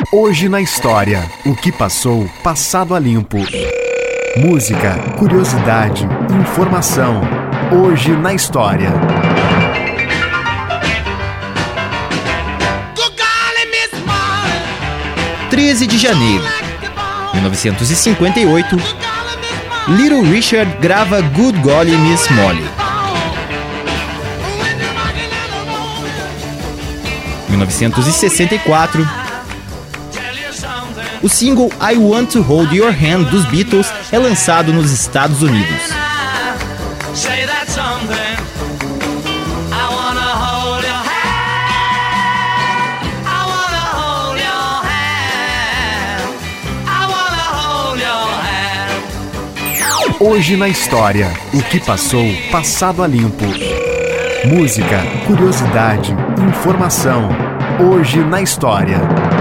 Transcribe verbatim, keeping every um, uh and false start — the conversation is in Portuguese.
Hoje na história, o que passou, passado a limpo. Música, curiosidade, informação. Hoje na história. treze de janeiro de mil novecentos e cinquenta e oito, Little Richard grava Good Golly Miss Molly. mil novecentos e sessenta e quatro, o single I Want to Hold Your Hand dos Beatles é lançado nos Estados Unidos. Hoje na história, o que passou, passado a limpo. Música, curiosidade, informação. Hoje na história.